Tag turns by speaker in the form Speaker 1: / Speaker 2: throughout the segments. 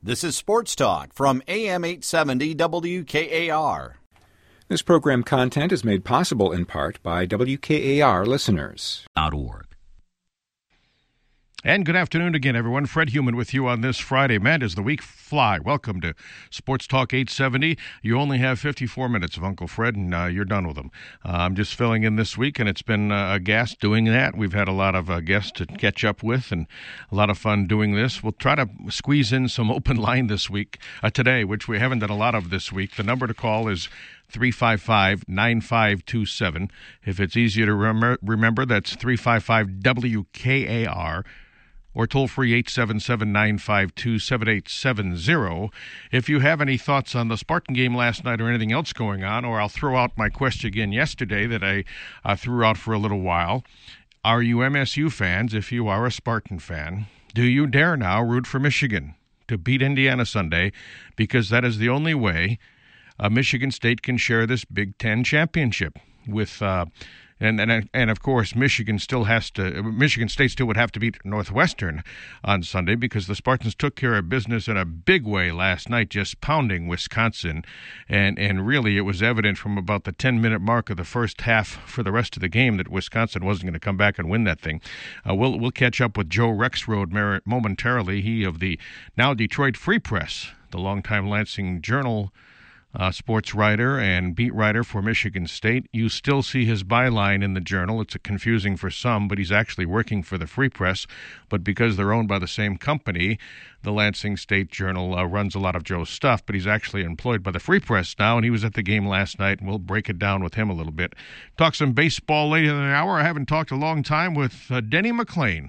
Speaker 1: This is Sports Talk from AM 870 WKAR.
Speaker 2: This program content is made possible in part by WKAR listeners.
Speaker 3: .org. And good afternoon again, everyone. Fred Heumann with you on this Friday. Man, does the week fly. Welcome to Sports Talk 870. You only have 54 minutes of Uncle Fred, and you're done with him. I'm just filling in this week, and it's been a gas doing that. We've had a lot of guests to catch up with, and a lot of fun doing this. We'll try to squeeze in some open line this week, today, which we haven't done a lot of this week. The number to call is 355-9527. If it's easier to remember, that's 355-WKAR. Or toll-free 877-952-7870. If you have any thoughts on the Spartan game last night or anything else going on, or I'll throw out my question again yesterday that I threw out for a little while. Are you MSU fans? If you are a Spartan fan, do you dare now root for Michigan to beat Indiana Sunday? Because that is the only way Michigan State can share this Big Ten championship with And of course, Michigan State still would have to beat Northwestern on Sunday because the Spartans took care of business in a big way last night, just pounding Wisconsin. And really, it was evident from about the 10-minute mark of the first half for the rest of the game that Wisconsin wasn't going to come back and win that thing. We'll catch up with Joe Rexrode momentarily. He of the now Detroit Free Press, the longtime Lansing Journal sports writer and beat writer for Michigan State. You still see his byline in the Journal. It's confusing for some, but he's actually working for the Free Press. But because they're owned by the same company, the Lansing State Journal runs a lot of Joe's stuff, but he's actually employed by the Free Press now, and he was at the game last night, and we'll break it down with him a little bit. Talk some baseball later in the hour. I haven't talked a long time with Denny McLain,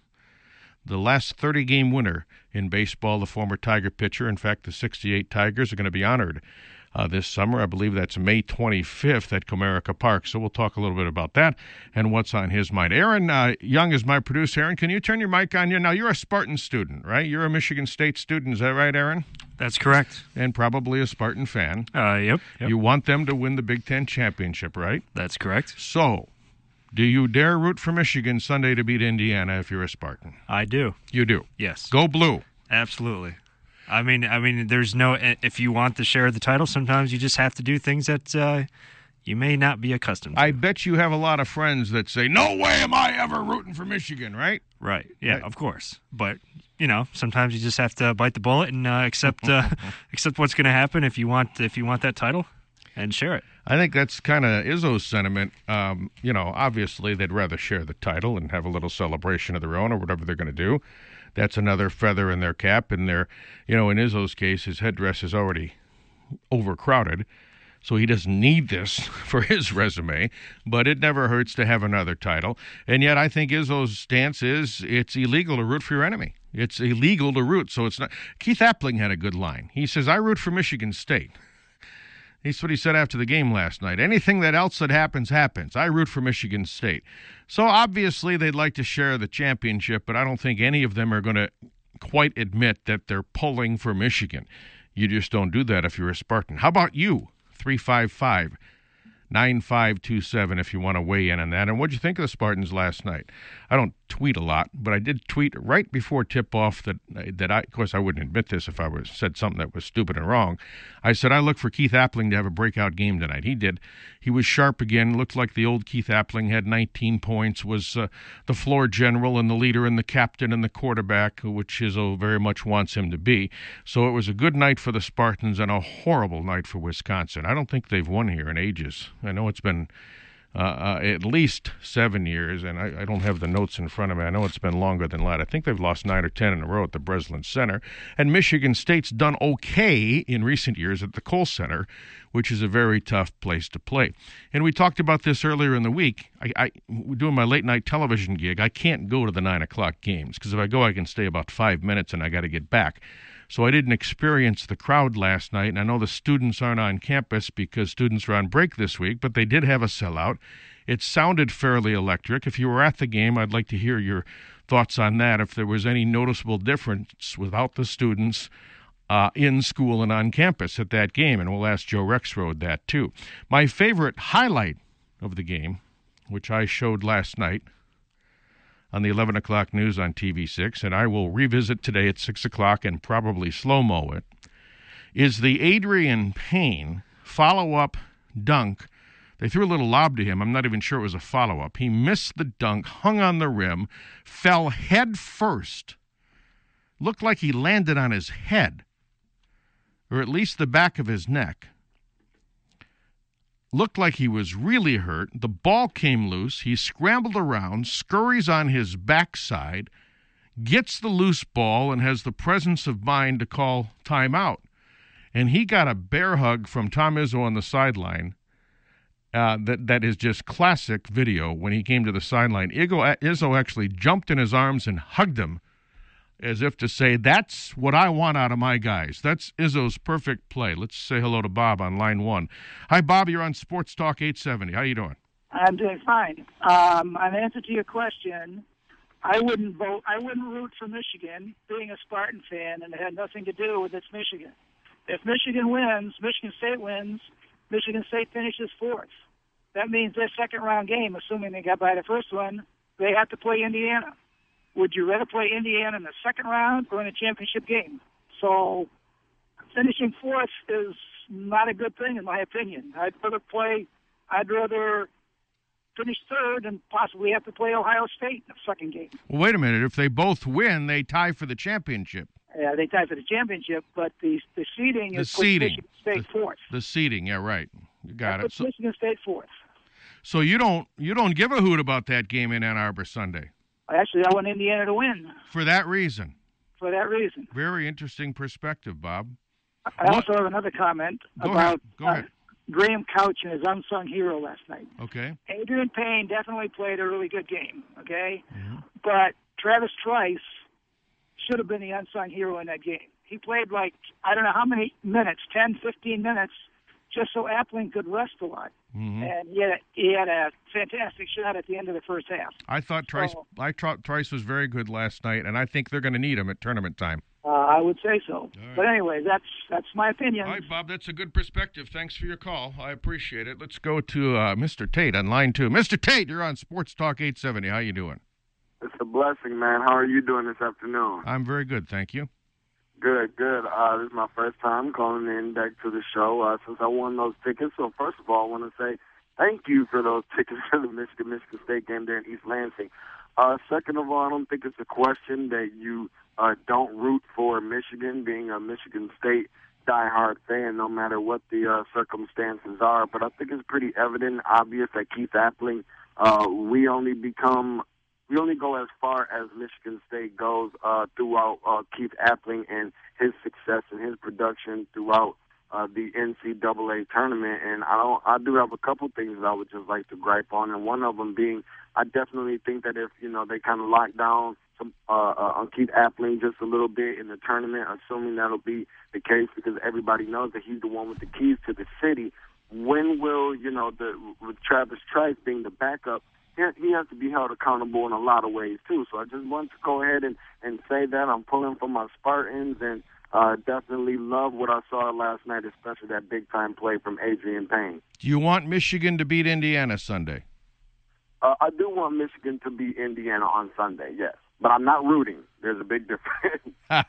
Speaker 3: the last 30-game winner in baseball, the former Tiger pitcher. In fact, the 68 Tigers are going to be honored this summer. I believe that's May 25th at Comerica Park. So we'll talk a little bit about that and what's on his mind. Aaron Young is my producer. Aaron, can you turn your mic on? Now, you're a Spartan student, right? You're a Michigan State student. Is that right, Aaron?
Speaker 4: That's correct.
Speaker 3: And probably a Spartan fan.
Speaker 4: Yep.
Speaker 3: You want them to win the Big Ten championship, right?
Speaker 4: That's correct.
Speaker 3: So, do you dare root for Michigan Sunday to beat Indiana if you're a Spartan?
Speaker 4: I do.
Speaker 3: You do?
Speaker 4: Yes.
Speaker 3: Go blue.
Speaker 4: Absolutely. I mean, there's no. If you want to share the title, sometimes you just have to do things that you may not be accustomed to.
Speaker 3: I bet you have a lot of friends that say, "No way am I ever rooting for Michigan," right?
Speaker 4: Right. Yeah. Right. Of course. But sometimes you just have to bite the bullet and accept what's going to happen if you want that title, and share it.
Speaker 3: I think that's kind of Izzo's sentiment. Obviously they'd rather share the title and have a little celebration of their own or whatever they're going to do. That's another feather in their cap, and in Izzo's case, his headdress is already overcrowded, so he doesn't need this for his resume, but it never hurts to have another title. And yet I think Izzo's stance is it's illegal to root for your enemy. It's illegal to root, so it's not. Keith Appling had a good line. He says, I root for Michigan State. That's what he said after the game last night. Anything that else that happens. I root for Michigan State. So obviously they'd like to share the championship, but I don't think any of them are going to quite admit that they're pulling for Michigan. You just don't do that if you're a Spartan. How about you? 355-9527 if you want to weigh in on that. And what did you think of the Spartans last night? I don't tweet a lot, but I did tweet right before tip-off that of course I wouldn't admit this if I said something that was stupid and wrong. I said I look for Keith Appling to have a breakout game tonight. He did. He was sharp again, looked like the old Keith Appling, had 19 points, was the floor general and the leader and the captain and the quarterback, which Izzo very much wants him to be. So it was a good night for the Spartans and a horrible night for Wisconsin. I don't think they've won here in ages. I know it's been at least 7 years, and I don't have the notes in front of me. I know it's been longer than that. I think they've lost 9 or 10 in a row at the Breslin Center. And Michigan State's done okay in recent years at the Kohl Center, which is a very tough place to play. And we talked about this earlier in the week. Doing my late-night television gig, I can't go to the 9 o'clock games, because if I go, I can stay about 5 minutes, and I got to get back. So I didn't experience the crowd last night, and I know the students aren't on campus because students are on break this week, but they did have a sellout. It sounded fairly electric. If you were at the game, I'd like to hear your thoughts on that, if there was any noticeable difference without the students in school and on campus at that game, and we'll ask Joe Rexrode that too. My favorite highlight of the game, which I showed last night on the 11 o'clock news on TV6, and I will revisit today at 6 o'clock and probably slow-mo it, is the Adrian Payne follow-up dunk. They threw a little lob to him. I'm not even sure it was a follow-up. He missed the dunk, hung on the rim, fell head first. Looked like he landed on his head, or at least the back of his neck. Looked like he was really hurt. The ball came loose. He scrambled around, scurries on his backside, gets the loose ball, and has the presence of mind to call timeout. And he got a bear hug from Tom Izzo on the sideline. That is just classic video. When he came to the sideline, Izzo actually jumped in his arms and hugged him, as if to say, that's what I want out of my guys. That's Izzo's perfect play. Let's say hello to Bob on line 1. Hi, Bob. You're on Sports Talk 870. How you doing?
Speaker 5: I'm doing fine. In answer to your question, I wouldn't root for Michigan, being a Spartan fan, and it had nothing to do with it's Michigan. If Michigan wins, Michigan State wins, Michigan State finishes 4th. That means their second-round game, assuming they got by the first one, they have to play Indiana. Would you rather play Indiana in the second round or in a championship game? So finishing 4th is not a good thing, in my opinion. I'd rather finish 3rd and possibly have to play Ohio State in the second game.
Speaker 3: Well, wait a minute. If they both win, they tie for the championship.
Speaker 5: Yeah, they tie for the championship, but the seeding is Michigan State 4th.
Speaker 3: The seeding, yeah, right. You got it.
Speaker 5: So, Michigan State 4th.
Speaker 3: So you don't give a hoot about that game in Ann Arbor Sunday?
Speaker 5: Actually, I want Indiana to win.
Speaker 3: For that reason?
Speaker 5: For that reason.
Speaker 3: Very interesting perspective, Bob.
Speaker 5: I also have another comment about
Speaker 3: Go ahead.
Speaker 5: Graham Couch and his unsung hero last night.
Speaker 3: Okay.
Speaker 5: Adrian Payne definitely played a really good game, okay?
Speaker 3: Mm-hmm.
Speaker 5: But Travis Trice should have been the unsung hero in that game. He played like, I don't know how many minutes, 10, 15 minutes, just so Appling could rest a lot.
Speaker 3: Mm-hmm.
Speaker 5: And he had a fantastic shot at the end of the first half.
Speaker 3: I thought Trice was very good last night, and I think they're going to need him at tournament time.
Speaker 5: I would say so.
Speaker 3: Right.
Speaker 5: But anyway, that's my opinion.
Speaker 3: All right, Bob, that's a good perspective. Thanks for your call. I appreciate it. Let's go to Mr. Tate on line 2. Mr. Tate, you're on Sports Talk 870. How you doing?
Speaker 6: It's a blessing, man. How are you doing this afternoon?
Speaker 3: I'm very good, thank you.
Speaker 6: Good. This is my first time calling in back to the show since I won those tickets. So first of all, I want to say thank you for those tickets for the Michigan State game there in East Lansing. Second of all, I don't think it's a question that you don't root for Michigan, being a Michigan State diehard fan, no matter what the circumstances are. But I think it's pretty evident and obvious that Keith Appling, we only go as far as Michigan State goes throughout Keith Appling and his success and his production throughout the NCAA tournament. And I do have a couple things that I would just like to gripe on, and one of them being I definitely think that if they kind of lock down on Keith Appling just a little bit in the tournament, assuming that'll be the case because everybody knows that he's the one with the keys to the city. When will with Travis Trice being the backup? He has to be held accountable in a lot of ways, too. So I just want to go ahead and say that. I'm pulling for my Spartans and definitely love what I saw last night, especially that big-time play from Adrian Payne.
Speaker 3: Do you want Michigan to beat Indiana Sunday?
Speaker 6: I do want Michigan to beat Indiana on Sunday, yes. But I'm not rooting. There's a big difference.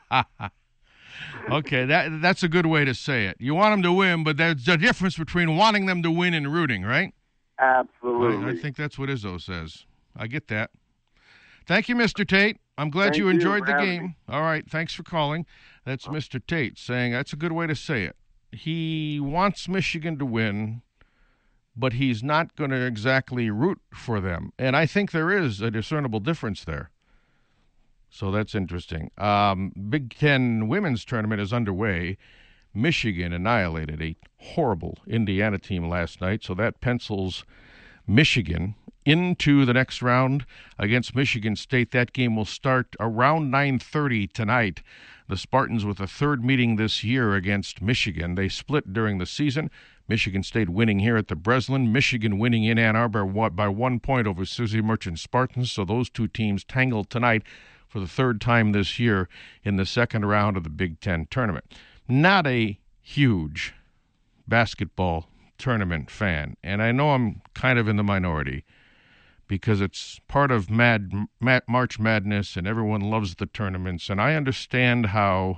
Speaker 3: Okay, that's a good way to say it. You want them to win, but there's a difference between wanting them to win and rooting, right?
Speaker 6: Absolutely.
Speaker 3: I think that's what Izzo says. I get that. Thank you, Mr. Tate. I'm glad
Speaker 6: Thank
Speaker 3: you enjoyed the
Speaker 6: for
Speaker 3: game.
Speaker 6: me.
Speaker 3: All right, thanks for calling. That's Mr. Tate saying that's a good way to say it. He wants Michigan to win, but he's not going to exactly root for them. And I think there is a discernible difference there. So that's interesting. Big Ten women's tournament is underway. Michigan annihilated a horrible Indiana team last night, so that pencils Michigan into the next round against Michigan State. That game will start around 9:30 tonight. The Spartans with a third meeting this year against Michigan. They split during the season. Michigan State winning here at the Breslin. Michigan winning in Ann Arbor by 1 point over Susie Merchant Spartans. So those two teams tangled tonight for the third time this year in the second round of the Big Ten tournament. Not a huge basketball tournament fan, and I know I'm kind of in the minority, because it's part of March Madness, and everyone loves the tournaments. And I understand how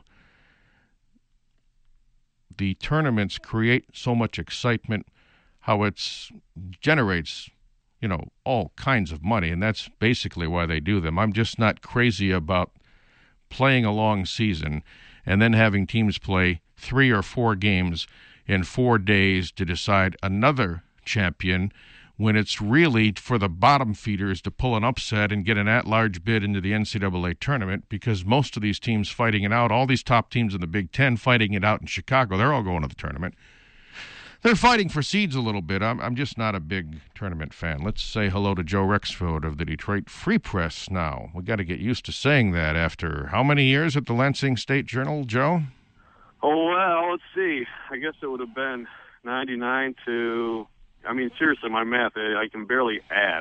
Speaker 3: the tournaments create so much excitement, how it generates, all kinds of money, and that's basically why they do them. I'm just not crazy about playing a long season and then having teams play 3 or 4 games in 4 days to decide another champion, when it's really for the bottom feeders to pull an upset and get an at-large bid into the NCAA tournament, because most of these teams fighting it out, all these top teams in the Big Ten fighting it out in Chicago, they're all going to the tournament. They're fighting for seeds a little bit. I'm just not a big tournament fan. Let's say hello to Joe Rexford of the Detroit Free Press now. We got to get used to saying that after how many years at the Lansing State Journal, Joe?
Speaker 6: Oh, well, let's see. I guess it would have been 99 to... seriously, my math, I can barely add.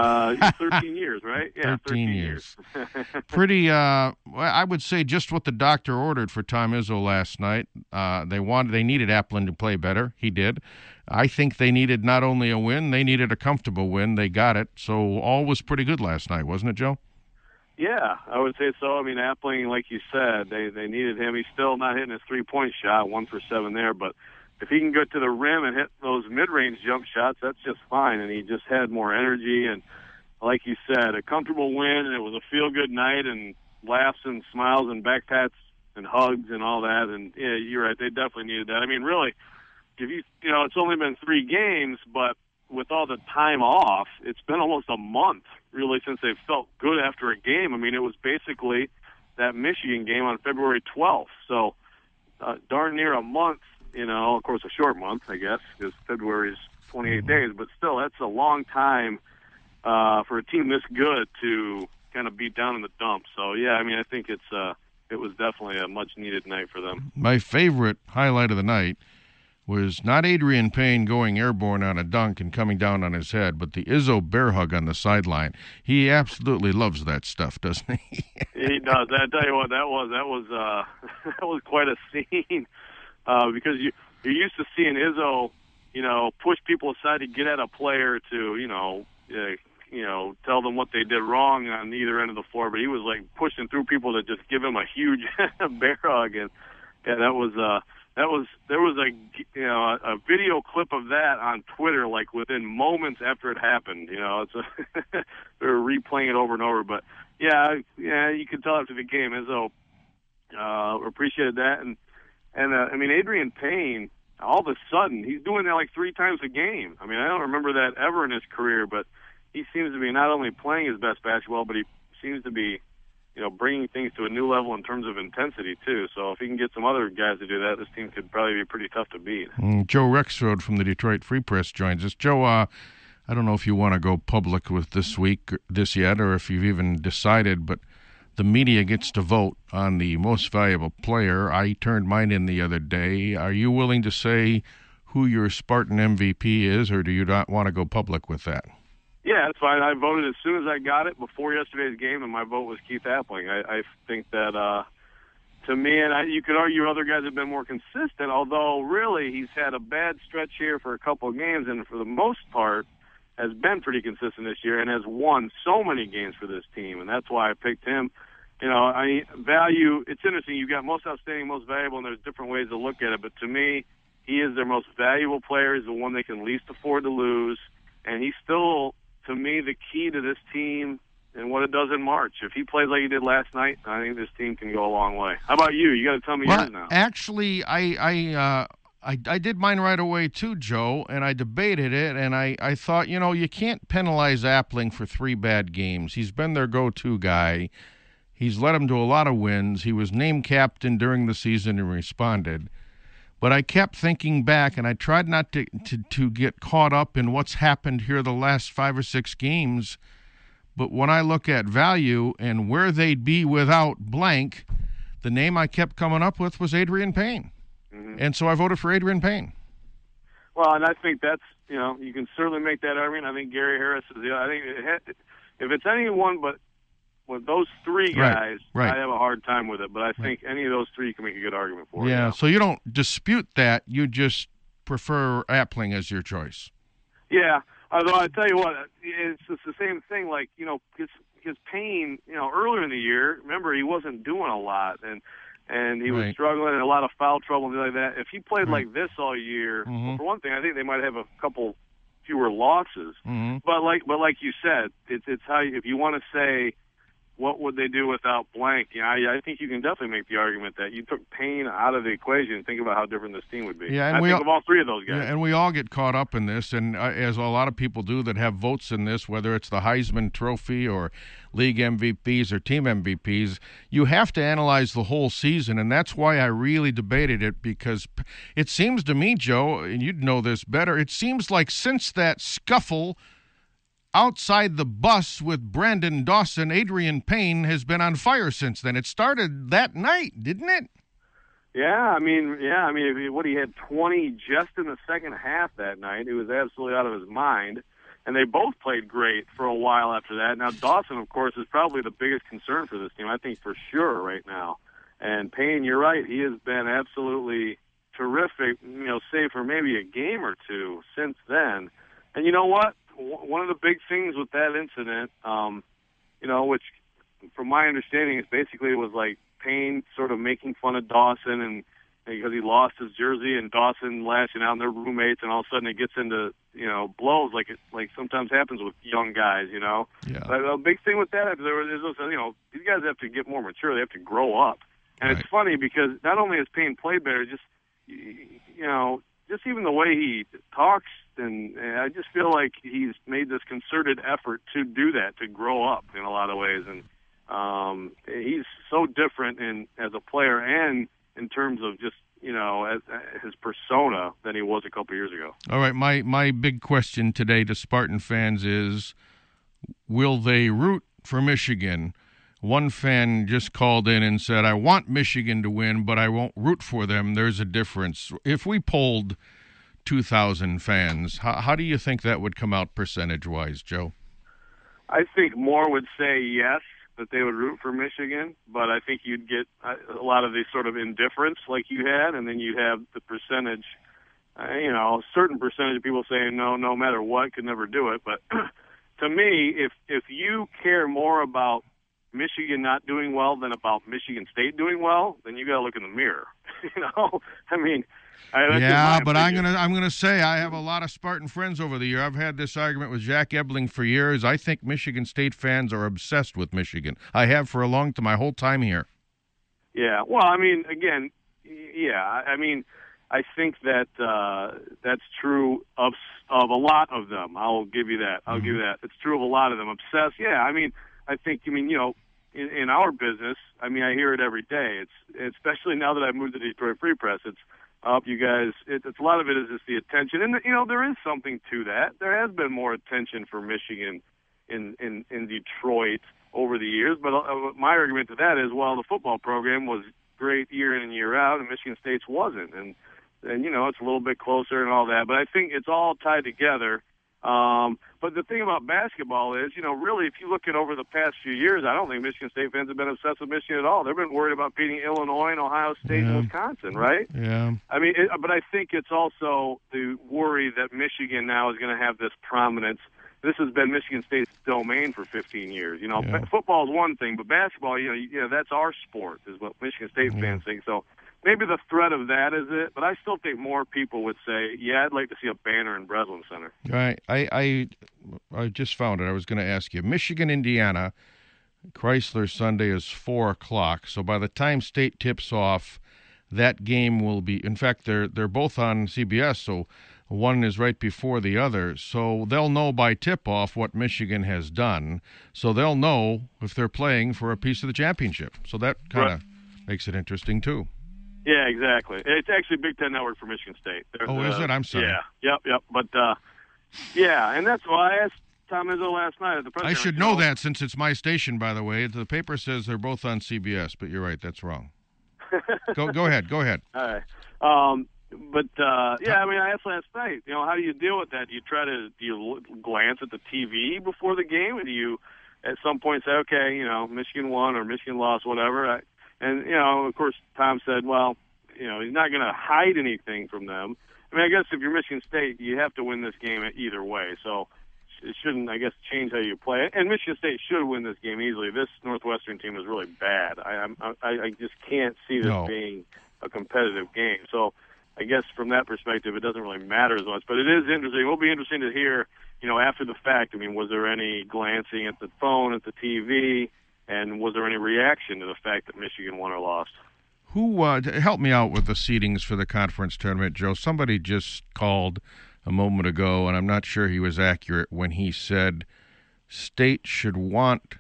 Speaker 6: 13 years, right? Yeah,
Speaker 3: 13 years. Pretty, I would say just what the doctor ordered for Tom Izzo last night. They needed Applin to play better. He did. I think they needed not only a win, they needed a comfortable win. They got it. So all was pretty good last night, wasn't it, Joe?
Speaker 6: Yeah, I would say so. Appling, like you said, they needed him. He's still not hitting his three-point shot, 1 for 7 there, but if he can get to the rim and hit those mid-range jump shots, that's just fine. And he just had more energy. And like you said, a comfortable win, and it was a feel-good night, and laughs and smiles and back pats and hugs and all that. And, yeah, you're right. They definitely needed that. Really, if it's only been 3 games, but with all the time off, it's been almost a month, really, since they've felt good after a game. It was basically that Michigan game on February 12th. So darn near a month. Of course, a short month, I guess, because February is 28 days. But still, that's a long time for a team this good to kind of be down in the dumps. So, yeah, I think it was definitely a much-needed night for them.
Speaker 3: My favorite highlight of the night was not Adrian Payne going airborne on a dunk and coming down on his head, but the Izzo bear hug on the sideline. He absolutely loves that stuff, doesn't he?
Speaker 6: He does. I tell you what, that was quite a scene. Because you're used to seeing Izzo, push people aside to get at a player to, tell them what they did wrong on either end of the floor. But he was like pushing through people to just give him a huge bear hug, and yeah, there was a video clip of that on Twitter, like within moments after it happened. They were replaying it over and over. But yeah, you could tell after the game, Izzo appreciated that. And Adrian Payne, all of a sudden, he's doing that like 3 times a game. I don't remember that ever in his career, but he seems to be not only playing his best basketball, but he seems to be, bringing things to a new level in terms of intensity, too. So if he can get some other guys to do that, this team could probably be pretty tough to beat.
Speaker 3: Joe Rexrode from the Detroit Free Press joins us. Joe, I don't know if you want to go public with this yet, or if you've even decided, but the media gets to vote on the most valuable player. I turned mine in the other day. Are you willing to say who your Spartan MVP is, or do you not want to go public with that?
Speaker 6: Yeah, that's fine. I voted as soon as I got it before yesterday's game, and my vote was Keith Appling. I think that, to me, and you could argue other guys have been more consistent, although really he's had a bad stretch here for a couple of games, and for the most part has been pretty consistent this year and has won so many games for this team, and that's why I picked him. Value, it's interesting. You've got most outstanding, most valuable, and there's different ways to look at it, but to me, he is their most valuable player. He's the one they can least afford to lose, and he's still, to me, the key to this team and what it does in March. If he plays like he did last night, I think this team can go a long way. How about you? You got to tell me yours now.
Speaker 3: Actually, I did mine right away too, Joe, and I debated it, and I thought, you can't penalize Appling for 3 bad games. He's been their go-to guy. He's led them to a lot of wins. He was named captain during the season and responded. But I kept thinking back, and I tried not to get caught up in what's happened here the last 5 or 6 games. But when I look at value and where they'd be without blank, the name I kept coming up with was Adrian Payne. Mm-hmm. And so I voted for Adrian Payne.
Speaker 6: Well, and I think that's, you can certainly make that argument. I think Gary Harris is I think if it's anyone but with those 3 guys,
Speaker 3: right.
Speaker 6: I have a hard time with it. But I think any of those 3 you can make a good argument for.
Speaker 3: Yeah, so you don't dispute that. You just prefer Appling as your choice.
Speaker 6: Yeah.
Speaker 7: Although I tell you what, it's just the same thing. Like, you know, his pain, you know, earlier in the year, remember, he wasn't doing a lot, and he was struggling and a lot of foul trouble and things like that. If he played like this all year, well, for one thing, I think they might have a couple fewer losses. But like you said, it's how if you want to say what would they do without blank, you know, I think you can definitely make the argument that you took Payne out of the equation and think about how different this team would be.
Speaker 3: Yeah, and
Speaker 7: I think of all three of those guys.
Speaker 3: Yeah, and we all get caught up in this, and as a lot of people do that have votes in this, whether it's the Heisman Trophy or league MVPs or team MVPs, you have to analyze the whole season, and that's why I really debated it, because it seems to me, Joe, and you'd know this better, it seems like since that scuffle outside the bus with Brandon Dawson, Adrian Payne has been on fire since then. It started that night, didn't it?
Speaker 7: Yeah, I mean, what he had 20 just in the second half that night. He was absolutely out of his mind, and they both played great for a while after that. Now Dawson, of course, is probably the biggest concern for this team, I think for sure right now. And Payne, you're right, he has been absolutely terrific, you know, save for maybe a game or two since then. And you know what? One of the big things with that incident, you know, which from my understanding is basically it was like Payne sort of making fun of Dawson and because he lost his jersey and Dawson lashing out and they're roommates and all of a sudden it gets into, you know, blows like sometimes happens with young guys, you know.
Speaker 3: Yeah.
Speaker 7: But a big thing with that is you know, these guys have to get more mature. They have to grow up. And
Speaker 3: Right.
Speaker 7: It's funny because not only has Payne played better, just, you know, just even the way he talks, and I just feel like he's made this concerted effort to do that, to grow up in a lot of ways. And he's so different as a player and in terms of just, you know, as his persona than he was a couple years ago.
Speaker 3: All right, my big question today to Spartan fans is, will they root for Michigan? One fan just called in and said, I want Michigan to win, but I won't root for them. There's a difference. If we polled 2,000 fans, how do you think that would come out percentage-wise, Joe?
Speaker 7: I think more would say yes, that they would root for Michigan, but I think you'd get a lot of the sort of indifference like you had, and then you'd have the percentage, you know, a certain percentage of people saying no matter what, could never do it. But to me, if you care more about Michigan not doing well than about Michigan State doing well, then you got to look in the mirror. You know, I mean,
Speaker 3: yeah, but I'm gonna say I have a lot of Spartan friends over the year. I've had this argument with Jack Ebling for years. I think Michigan State fans are obsessed with Michigan. I have for my whole time here.
Speaker 7: Yeah, well, I mean, again, yeah, I mean, I think that that's true of a lot of them. I'll give you that. I'll give you that. It's true of a lot of them. Obsessed, yeah. I mean, you know, in our business, I mean, I hear it every day. It's especially now that I've moved to Detroit Free Press. It's up, you guys. It's a lot of it is just the attention, and you know, there is something to that. There has been more attention for Michigan in Detroit over the years. But my argument to that is, well, the football program was great year in and year out, and Michigan State's wasn't, and you know, it's a little bit closer and all that. But I think it's all tied together. But the thing about basketball is, you know, really, if you look at over the past few years, I don't think Michigan State fans have been obsessed with Michigan at all. They've been worried about beating Illinois and Ohio State and Wisconsin, right?
Speaker 3: Yeah.
Speaker 7: I mean, but I think it's also the worry that Michigan now is going to have this prominence. This has been Michigan State's domain for 15 years. You know, football is one thing, but basketball, you know, that's our sport, is what Michigan State fans think. So maybe the threat of that is it, but I still think more people would say, yeah, I'd like to see a banner in Breslin Center.
Speaker 3: Right. I just found it. I was going to ask you. Michigan, Indiana, Chrysler Sunday is 4 o'clock. So by the time State tips off, that game will be, in fact, they're both on CBS, so one is right before the other. So they'll know by tip-off what Michigan has done. So they'll know if they're playing for a piece of the championship. So that kind of makes it interesting, too.
Speaker 7: Yeah, exactly. It's actually Big Ten Network for Michigan State.
Speaker 3: Is it? I'm sorry.
Speaker 7: Yeah, yep. But, yeah, and that's why I asked Tom Izzo last night at the press conference.
Speaker 3: I should know that since it's my station, by the way. The paper says they're both on CBS, but you're right. That's wrong. Go ahead. All
Speaker 7: right. But, yeah, I mean, I asked last night, you know, how do you deal with that? Do you glance at the TV before the game, or do you at some point say, okay, you know, Michigan won or Michigan lost, whatever? And, you know, of course, Tom said, well, you know, he's not going to hide anything from them. I mean, I guess if you're Michigan State, you have to win this game either way. So it shouldn't, I guess, change how you play. And Michigan State should win this game easily. This Northwestern team is really bad. I just can't see this being a competitive game. So I guess from that perspective, it doesn't really matter as much. But it is interesting. It will be interesting to hear, after the fact. I mean, was there any glancing at the phone, at the TV, and was there any reaction to the fact that Michigan won or lost?
Speaker 3: Who help me out with the seedings for the conference tournament, Joe? Somebody just called a moment ago, and I'm not sure he was accurate when he said State should want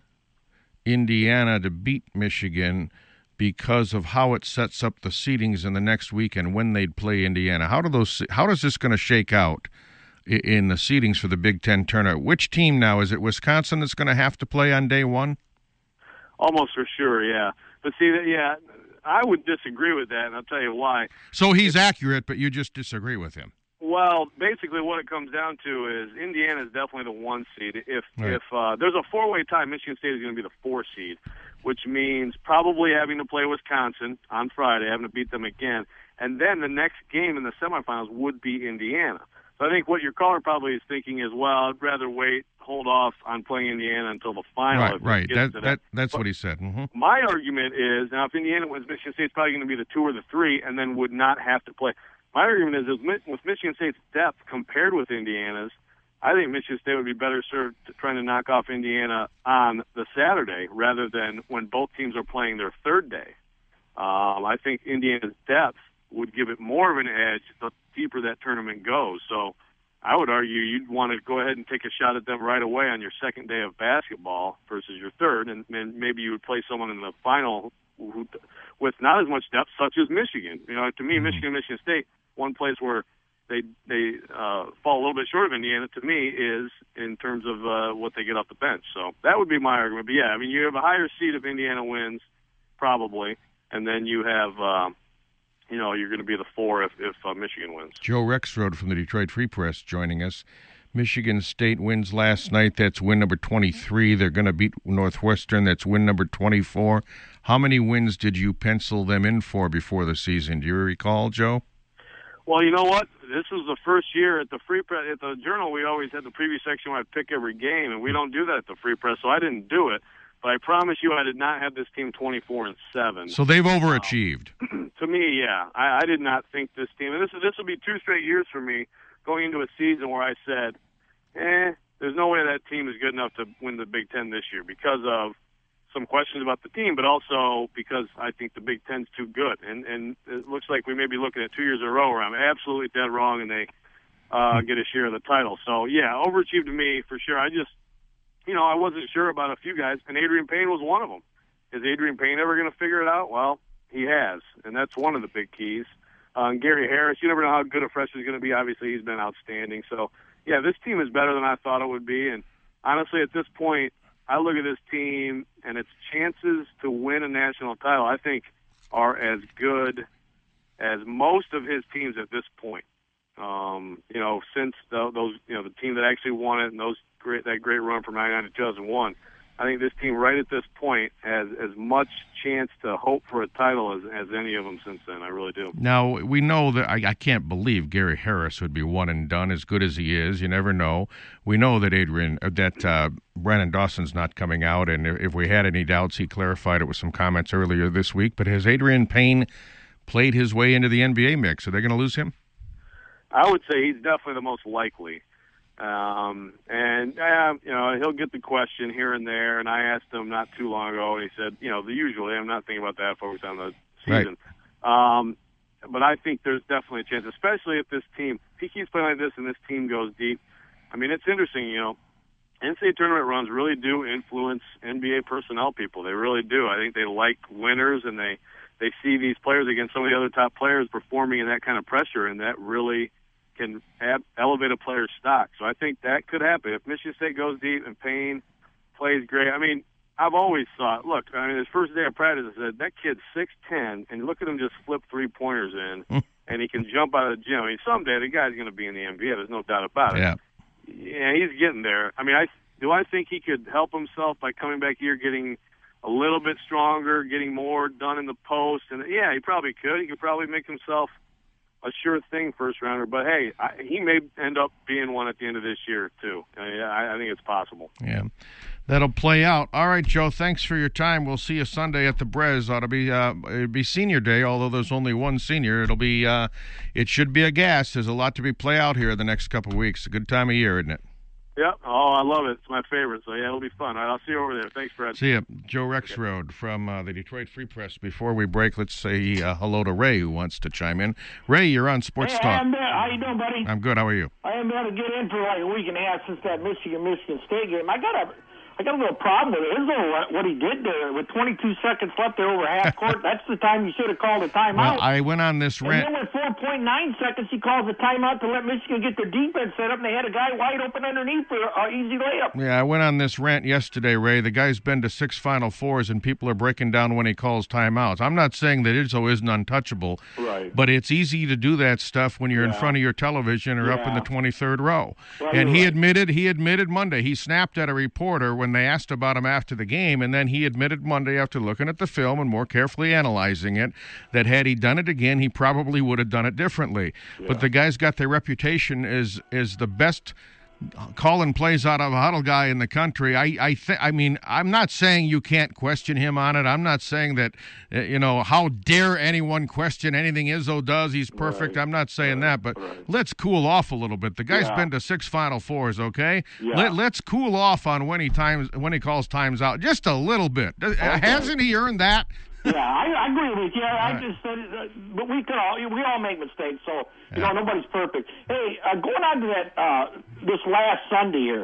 Speaker 3: Indiana to beat Michigan because of how it sets up the seedings in the next week and when they'd play Indiana. How is this going to shake out in the seedings for the Big Ten tournament? Which team now? Is it Wisconsin that's going to have to play on day one?
Speaker 7: Almost for sure, yeah. But see, I would disagree with that, and I'll tell you why.
Speaker 3: So he's accurate, but you just disagree with him.
Speaker 7: Well, basically what it comes down to is Indiana is definitely the 1 seed. If there's a 4-way tie, Michigan State is going to be the 4 seed, which means probably having to play Wisconsin on Friday, having to beat them again. And then the next game in the semifinals would be Indiana. So I think what your caller probably is thinking is, well, I'd rather hold off on playing Indiana until the final.
Speaker 3: Right. That's what he said. Mm-hmm.
Speaker 7: My argument is, now if Indiana wins, Michigan State's probably going to be the 2 or the 3 and then would not have to play. My argument is with Michigan State's depth compared with Indiana's, I think Michigan State would be better served trying to knock off Indiana on the Saturday rather than when both teams are playing their third day. I think Indiana's depth would give it more of an edge the deeper that tournament goes. So I would argue you'd want to go ahead and take a shot at them right away on your second day of basketball versus your third, and maybe you would play someone in the final with not as much depth, such as Michigan. To me, Michigan State, one place where they fall a little bit short of Indiana, to me, is in terms of what they get off the bench. So that would be my argument. But, yeah, I mean, you have a higher seed if Indiana wins, probably, and then you have, you're going to be the 4 if Michigan wins.
Speaker 3: Joe Rexrode from the Detroit Free Press joining us. Michigan State wins last night. That's win number 23. They're going to beat Northwestern. That's win number 24. How many wins did you pencil them in for before the season? Do you recall, Joe?
Speaker 7: Well, you know what? This was the first year at the Free Press. At the Journal, we always had the preview section where I'd pick every game, and we don't do that at the Free Press, so I didn't do it. But I promise you I did not have this team 24-7.
Speaker 3: So they've overachieved.
Speaker 7: To me, yeah. I did not think this team, and this will be 2 straight years for me, going into a season where I said, there's no way that team is good enough to win the Big Ten this year because of some questions about the team, but also because I think the Big Ten's too good. And it looks like we may be looking at 2 years in a row where I'm absolutely dead wrong and they get a share of the title. So, yeah, overachieved to me for sure. I just, I wasn't sure about a few guys, and Adrian Payne was one of them. Is Adrian Payne ever going to figure it out? Well, he has, and that's one of the big keys. And Gary Harris, you never know how good a freshman is going to be. Obviously, he's been outstanding. So, yeah, this team is better than I thought it would be. And honestly, at this point, I look at this team and its chances to win a national title, I think, are as good as most of his teams at this point. Since the team that actually won it and that great run from 99 to 2001. I think this team right at this point has as much chance to hope for a title as any of them since then. I really do.
Speaker 3: Now, we know that I can't believe Gary Harris would be one and done as good as he is. You never know. We know that Brandon Dawson's not coming out, and if we had any doubts, he clarified it with some comments earlier this week. But has Adrian Payne played his way into the NBA mix? Are they going to lose him?
Speaker 7: I would say he's definitely the most likely. He'll get the question here and there, and I asked him not too long ago, and he said, the usual, I'm not thinking about that, focus on the season. Right. But I think there's definitely a chance, especially if this team, if he keeps playing like this and this team goes deep. I mean, it's interesting, NCAA tournament runs really do influence NBA personnel people. They really do. I think they like winners, and they see these players against some of the other top players performing in that kind of pressure, and that really can elevate a player's stock. So I think that could happen. If Michigan State goes deep and Payne plays great, I mean, I've always thought, his first day of practice, I said, that kid's 6'10", and look at him just flip three-pointers in, and he can jump out of the gym. I mean, someday the guy's going to be in the NBA. There's no doubt about it. Yeah, he's getting there. I mean, do I think he could help himself by coming back here, getting a little bit stronger, getting more done in the post? And, yeah, he probably could. He could probably make himself sure thing first rounder. But hey, he may end up being one at the end of this year too. I think it's possible.
Speaker 3: Yeah, that'll play out. All right, Joe. Thanks for your time. We'll see you Sunday at the Brez. Ought to be it'll be senior day, although there's only one senior. It'll be it should be a gas. There's a lot to be play out here the next couple of weeks. A good time of year, isn't it?
Speaker 7: Yep. Oh, I love it. It's my favorite. So, yeah, it'll be fun. All right, I'll see you over there. Thanks, Fred.
Speaker 3: See you. Joe Rexrode from the Detroit Free Press. Before we break, let's say hello to Ray, who wants to chime in. Ray, you're on Sports Talk.
Speaker 8: How you doing, buddy?
Speaker 3: I'm good. How are you?
Speaker 8: I haven't been able to get in for like a week and a half since that Michigan State game. I got a little problem with Izzo, what he did there with 22 seconds left there over half court. That's the time you should have called a timeout.
Speaker 3: Well, I went on this rant.
Speaker 8: And then with 4.9 seconds, he calls a timeout to let Michigan get their defense set up, and they had a guy wide open underneath for an easy layup.
Speaker 3: Yeah, I went on this rant yesterday, Ray. The guy's been to 6 Final Fours, and people are breaking down when he calls timeouts. I'm not saying that Izzo isn't untouchable,
Speaker 8: right?
Speaker 3: But it's easy to do that stuff when you're in front of your television or up in the 23rd row.
Speaker 8: Well,
Speaker 3: and he admitted Monday. He snapped at a reporter when they asked about him after the game, and then he admitted Monday after looking at the film and more carefully analyzing it that had he done it again, he probably would have done it differently. Yeah. But the guy's got their reputation as the best calling plays out of a huddle guy in the country. I mean, I'm not saying you can't question him on it. I'm not saying that, how dare anyone question anything Izzo does. He's perfect. Right. I'm not saying that, but let's cool off a little bit. The guy's been to 6 Final Fours, okay? Yeah. Let's cool off on when he calls times out just a little bit. Hasn't he earned that?
Speaker 8: Yeah, I agree with you. I just said, but we all make mistakes, so nobody's perfect. Hey, going on to that this last Sunday here,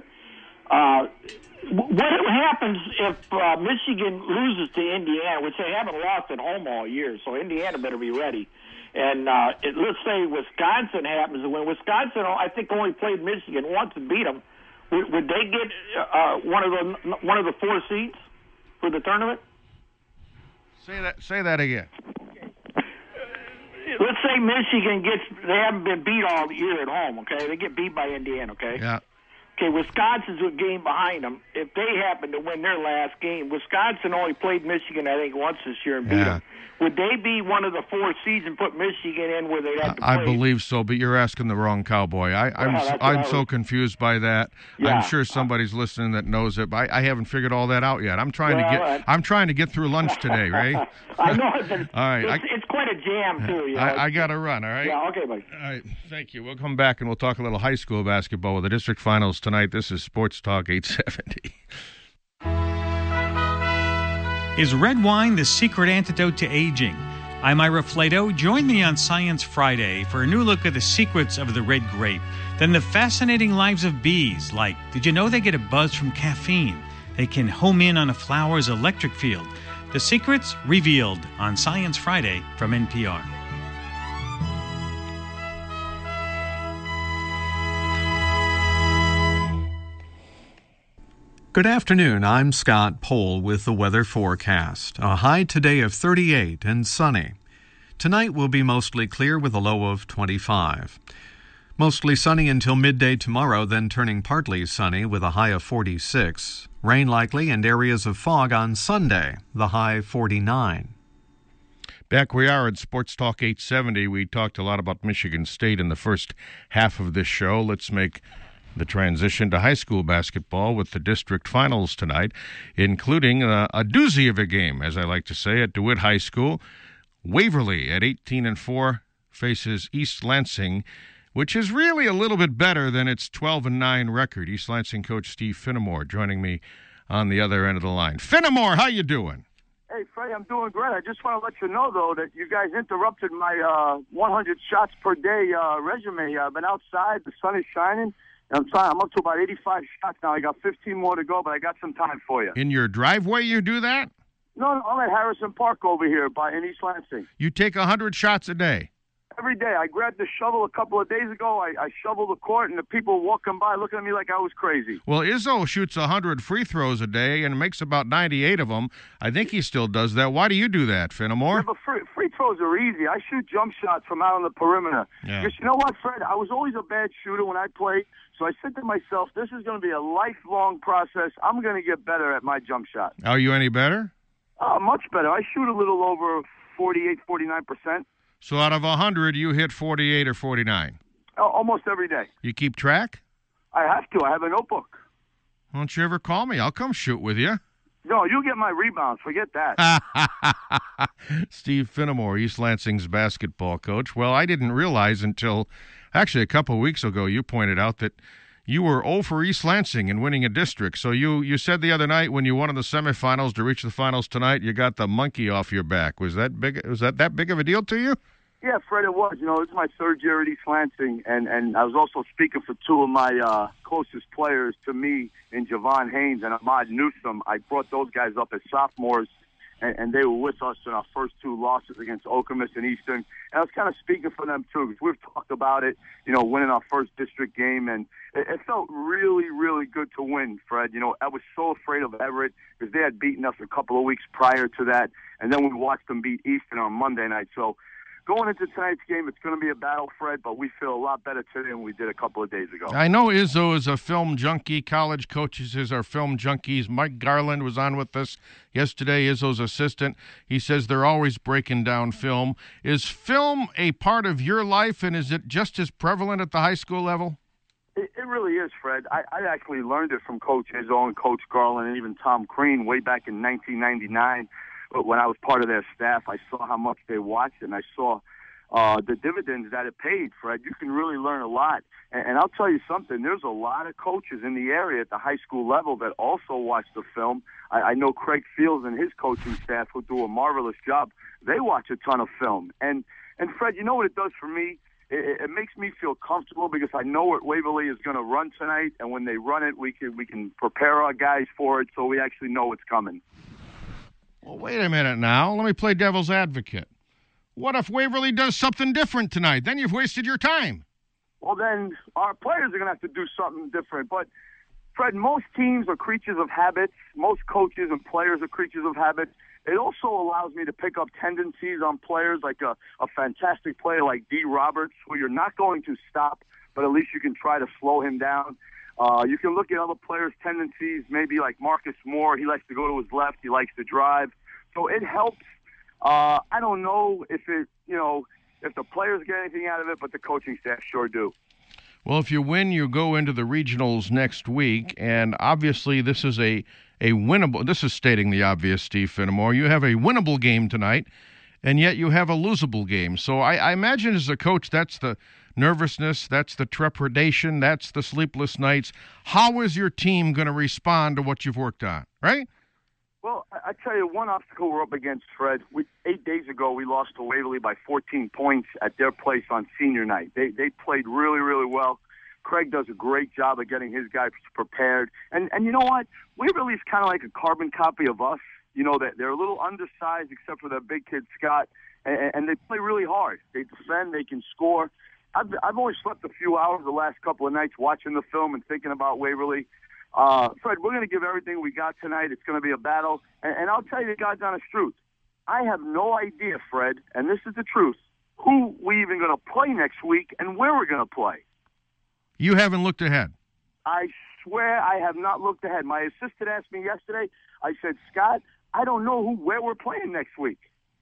Speaker 8: what happens if Michigan loses to Indiana, which they haven't lost at home all year, so Indiana better be ready. And let's say Wisconsin happens to win. Wisconsin, I think, only played Michigan once and beat them. Would they get one of the 4 seeds for the tournament?
Speaker 3: Say that again.
Speaker 8: Let's say Michigan they haven't been beat all year at home, okay? They get beat by Indiana, okay?
Speaker 3: Yeah.
Speaker 8: Okay, Wisconsin's a game behind them. If they happen to win their last game, Wisconsin only played Michigan, I think, once this year and beat them. Would they be one of the 4 seeds and put Michigan in where they'd have to play?
Speaker 3: I believe so, but you're asking the wrong cowboy. I'm so confused by that. Yeah. I'm sure somebody's listening that knows it, but I haven't figured all that out yet. I'm trying to get through lunch today, Ray.
Speaker 8: I know it, but
Speaker 3: all right.
Speaker 8: It's quite a jam too.
Speaker 3: I got to run. All right.
Speaker 8: Yeah. Okay, buddy.
Speaker 3: All right. Thank you. We'll come back and we'll talk a little high school basketball with the district finals tonight. This is Sports Talk 870.
Speaker 9: Is red wine the secret antidote to aging? I'm Ira Flato. Join me on Science Friday for a new look at the secrets of the red grape. Then the fascinating lives of bees, like, did you know they get a buzz from caffeine? They can home in on a flower's electric field. The secrets revealed on Science Friday from NPR.
Speaker 10: Good afternoon. I'm Scott Pohl with the weather forecast. A high today of 38 and sunny. Tonight will be mostly clear with a low of 25. Mostly sunny until midday tomorrow, then turning partly sunny with a high of 46. Rain likely and areas of fog on Sunday, the high 49.
Speaker 3: Back we are at Sports Talk 870. We talked a lot about Michigan State in the first half of this show. Let's make the transition to high school basketball with the district finals tonight, including a doozy of a game, as I like to say, at DeWitt High School. Waverly at 18-4 faces East Lansing, which is really a little bit better than its 12-9 record. East Lansing coach Steve Finnemore joining me on the other end of the line. Finnemore, how you doing?
Speaker 11: Hey, Freddie, I'm doing great. I just want to let you know, though, that you guys interrupted my 100 shots per day resume. I've been outside. The sun is shining. I'm up to about 85 shots now. I got 15 more to go, but I got some time for you.
Speaker 3: In your driveway you do that?
Speaker 11: No, I'm at Harrison Park over here in East Lansing.
Speaker 3: You take 100 shots a day?
Speaker 11: Every day. I grabbed the shovel a couple of days ago. I shoveled the court, and the people walking by looking at me like I was crazy.
Speaker 3: Well, Izzo shoots 100 free throws a day and makes about 98 of them. I think he still does that. Why do you do that, Finnemore?
Speaker 11: Yeah, but free throws are easy. I shoot jump shots from out on the perimeter.
Speaker 3: Yeah.
Speaker 11: Because you know what, Fred? I was always a bad shooter when I played. So I said to myself, this is going to be a lifelong process. I'm going to get better at my jump shot.
Speaker 3: Are you any better?
Speaker 11: Much better. I shoot a little over 48, 49%.
Speaker 3: So out of 100, you hit 48 or 49?
Speaker 11: Almost every day.
Speaker 3: You keep track?
Speaker 11: I have to. I have a notebook.
Speaker 3: Why don't you ever call me? I'll come shoot with you.
Speaker 11: No, you get my rebounds. Forget that.
Speaker 3: Steve Finnemore, East Lansing's basketball coach. Well, I didn't realize until actually a couple of weeks ago you pointed out that you were 0 for East Lansing in winning a district. So you said the other night when you won in the semifinals to reach the finals tonight, you got the monkey off your back. Was that big? Was that big of a deal to you?
Speaker 11: Yeah, Fred, it was. You know, this is my third year at East Lansing, and I was also speaking for two of my closest players to me in Javon Haynes and Ahmad Newsom. I brought those guys up as sophomores, and they were with us in our first two losses against Okemos and Eastern. And I was kind of speaking for them, too, because we've talked about it, you know, winning our first district game, and it felt really, really good to win, Fred. You know, I was so afraid of Everett because they had beaten us a couple of weeks prior to that, and then we watched them beat Eastern on Monday night. So going into tonight's game, it's going to be a battle, Fred, but we feel a lot better today than we did a couple of days ago.
Speaker 3: I know Izzo is a film junkie. College coaches are film junkies. Mike Garland was on with us yesterday, Izzo's assistant. He says they're always breaking down film. Is film a part of your life, and is it just as prevalent at the high school level?
Speaker 11: It really is, Fred. I actually learned it from Coach Izzo and Coach Garland and even Tom Crean way back in 1999. But when I was part of their staff, I saw how much they watched, and I saw the dividends that it paid, Fred. You can really learn a lot. And I'll tell you something, there's a lot of coaches in the area at the high school level that also watch the film. I know Craig Fields and his coaching staff, who do a marvelous job, they watch a ton of film. And Fred, you know what it does for me? It makes me feel comfortable because I know what Waverly is going to run tonight, and when they run it, we can prepare our guys for it so we actually know what's coming.
Speaker 3: Well, wait a minute now. Let me play devil's advocate. What if Waverly does something different tonight? Then you've wasted your time.
Speaker 11: Well, then our players are going to have to do something different. But, Fred, most teams are creatures of habits. Most coaches and players are creatures of habits. It also allows me to pick up tendencies on players like a fantastic player like D. Roberts, who you're not going to stop, but at least you can try to slow him down. You can look at other players' tendencies, maybe like Marcus Moore. He likes to go to his left. He likes to drive. So it helps. I don't know if the players get anything out of it, but the coaching staff sure do.
Speaker 3: Well, if you win, you go into the regionals next week, and obviously this is a winnable. This is stating the obvious, Steve Finnemore. You have a winnable game tonight, and yet you have a losable game. So I imagine as a coach, that's the nervousness, that's the trepidation, that's the sleepless nights. How is your team going to respond to what you've worked on, right?
Speaker 11: Well, I tell you, one obstacle we're up against, Fred. 8 days ago, we lost to Waverly by 14 points at their place on senior night. They played really, really well. Craig does a great job of getting his guys prepared. And you know what? Waverly's kind of like a carbon copy of us. You know, that they're a little undersized except for their big kid, Scott, and they play really hard. They defend, they can score. I've only slept a few hours the last couple of nights watching the film and thinking about Waverly. Fred, we're going to give everything we got tonight. It's going to be a battle. And I'll tell you the God's honest truth. I have no idea, Fred, and this is the truth, who we even going to play next week and where we're going to play.
Speaker 3: You haven't looked ahead.
Speaker 11: I swear I have not looked ahead. My assistant asked me yesterday. I said, Scott, I don't know where we're playing next week.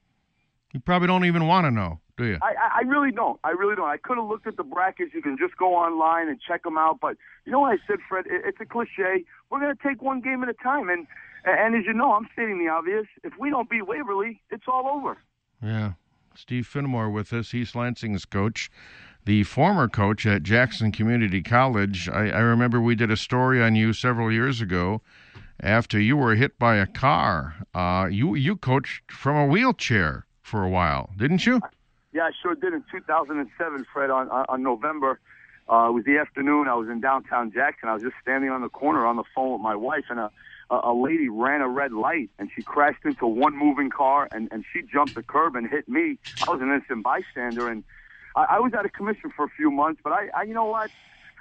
Speaker 3: You probably don't even want to know, do you?
Speaker 11: I really don't. I really don't. I could have looked at the brackets. You can just go online and check them out. But you know what I said, Fred? It's a cliche. We're going to take one game at a time. And as you know, I'm stating the obvious. If we don't beat Waverly, it's all over.
Speaker 3: Yeah. Steve Finnemore with us, East Lansing's coach, the former coach at Jackson Community College. I remember we did a story on you several years ago after you were hit by a car. You coached from a wheelchair for a while, didn't you?
Speaker 11: Yeah, I sure did in 2007, Fred, on November. It was the afternoon. I was in downtown Jackson. I was just standing on the corner on the phone with my wife, and a lady ran a red light, and she crashed into one moving car, and she jumped the curb and hit me. I was an innocent bystander, and I was out of commission for a few months, but I you know what?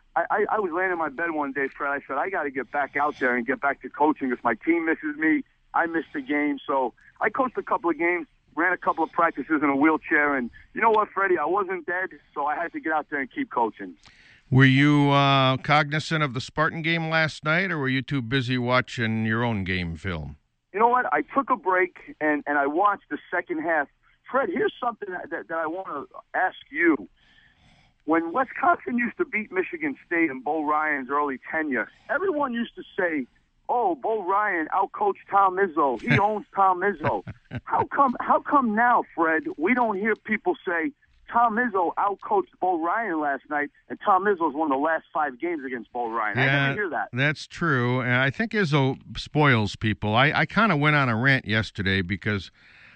Speaker 11: I was laying in my bed one day, Fred. I said, I got to get back out there and get back to coaching because my team misses me. I missed the game, so I coached a couple of games, ran a couple of practices in a wheelchair, and you know what, Freddie? I wasn't dead, so I had to get out there and keep coaching.
Speaker 3: Were you cognizant of the Spartan game last night, or were you too busy watching your own game film?
Speaker 11: You know what? I took a break, and I watched the second half Fred, here's something that I want to ask you. When Wisconsin used to beat Michigan State in Bo Ryan's early tenure, everyone used to say, "Oh, Bo Ryan outcoached Tom Izzo. He owns Tom Izzo." How come now, Fred, we don't hear people say Tom Izzo outcoached Bo Ryan last night, and Tom Izzo's won the last 5 games against Bo Ryan? I never hear that.
Speaker 3: That's true. And I think Izzo spoils people. I kind of went on a rant yesterday because,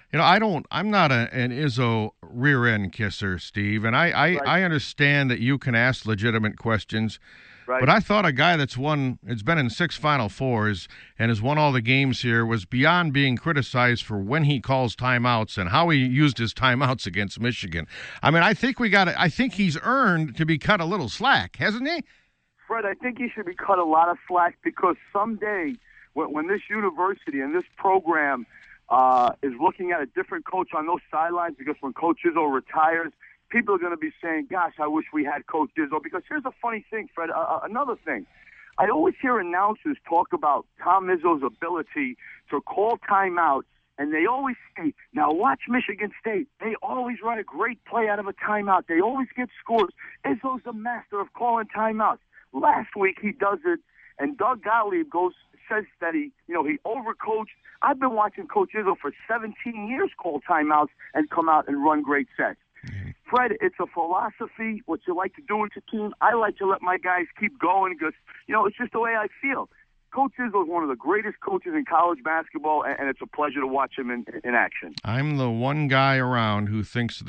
Speaker 3: I'm not an Izzo rear end kisser, Steve, and I understand that you can ask legitimate questions. Right. But I thought a guy it's been in 6 Final Fours and has won all the games here was beyond being criticized for when he calls timeouts and how he used his timeouts against Michigan. I mean, I think he's earned to be cut a little slack, hasn't he?
Speaker 11: Fred, I think he should be cut a lot of slack because someday when this university and this program is looking at a different coach on those sidelines, because when Coach Izzo retires, people are going to be saying, gosh, I wish we had Coach Izzo. Because here's a funny thing, Fred, another thing. I always hear announcers talk about Tom Izzo's ability to call timeouts, and they always say, now watch Michigan State. They always run a great play out of a timeout. They always get scores. Izzo's the master of calling timeouts. Last week he does it, and Doug Gottlieb says that he overcoached. I've been watching Coach Izzo for 17 years call timeouts and come out and run great sets. Fred, it's a philosophy, what you like to do with your team. I like to let my guys keep going because, it's just the way I feel. Coach Izzo is one of the greatest coaches in college basketball, and it's a pleasure to watch him in action.
Speaker 3: I'm the one guy around who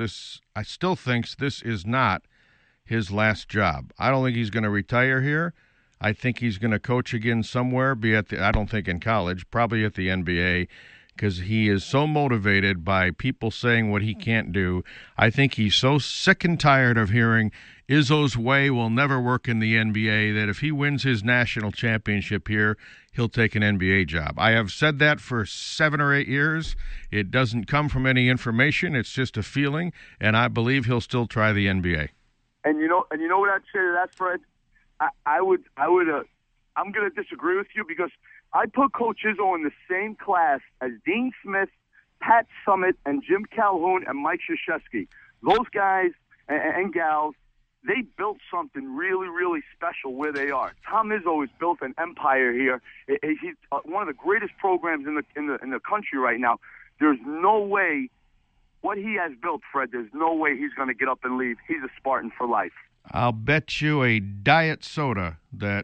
Speaker 3: still thinks this is not his last job. I don't think he's going to retire here. I think he's going to coach again somewhere, I don't think in college, probably at the NBA, because he is so motivated by people saying what he can't do. I think he's so sick and tired of hearing Izzo's way will never work in the NBA that if he wins his national championship here, he'll take an NBA job. I have said that for 7 or 8 years. It doesn't come from any information. It's just a feeling, and I believe he'll still try the NBA.
Speaker 11: And you know what I'd say to that, Fred? I'm going to disagree with you because I put Coach Izzo in the same class as Dean Smith, Pat Summitt, and Jim Calhoun and Mike Krzyzewski. Those guys and gals, they built something really, really special where they are. Tom Izzo has built an empire here. He's one of the greatest programs in the country right now. There's no way what he has built, Fred. There's no way he's going to get up and leave. He's a Spartan for life.
Speaker 3: I'll bet you a diet soda that